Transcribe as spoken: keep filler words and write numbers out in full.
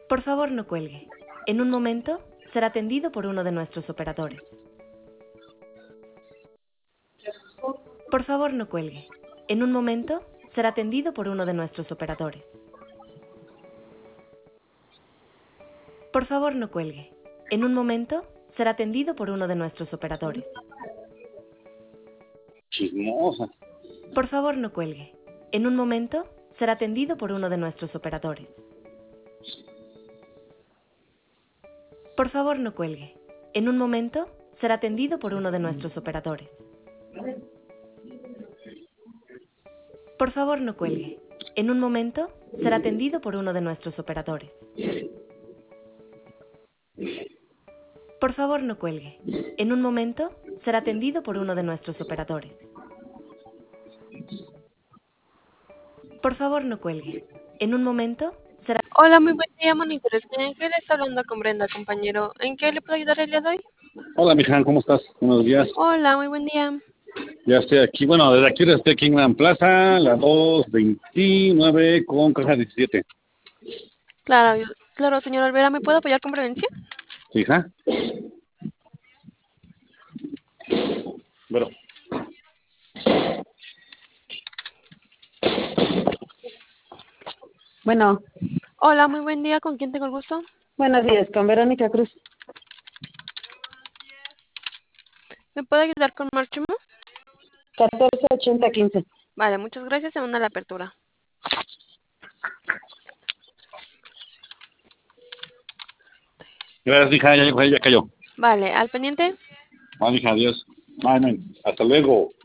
Por favor, no cuelgue. En un momento será atendido por uno de nuestros operadores. Por favor, no cuelgue. En un momento será atendido por uno de nuestros operadores. Por favor, no cuelgue. En un momento será atendido por uno de nuestros operadores. Chismosa. Por favor, no cuelgue. En un momento será atendido por uno de nuestros operadores. Por favor, no cuelgue. En un momento será atendido por uno de nuestros operadores. Por favor, no cuelgue. En un momento será atendido por uno de nuestros operadores. Por favor, no cuelgue. En un momento será atendido por uno de nuestros operadores. Por favor, no cuelgue. En un momento será... Hola, muy buen día, monitores. ¿En qué le está hablando con Brenda, compañero? ¿En qué le puedo ayudar el día de hoy? Hola, mija, ¿cómo estás? Buenos días. Hola, muy buen día. Ya estoy aquí, bueno, desde aquí estoy aquí en Gran Plaza, la dos veintinueve con caja diecisiete. Claro, yo- claro, señor Olvera, ¿me puede apoyar con prevención? Hija. Bueno. Bueno, Hola, muy buen día. ¿Con quién tengo el gusto? buenos días, con Verónica Cruz. ¿Me puede ayudar con Marchimo? catorce ochenta quince. Vale, muchas gracias. Se una la apertura. Gracias, hija, ya, ya cayó. Vale, al pendiente. Vale, hija, adiós. Ay, no, hasta luego.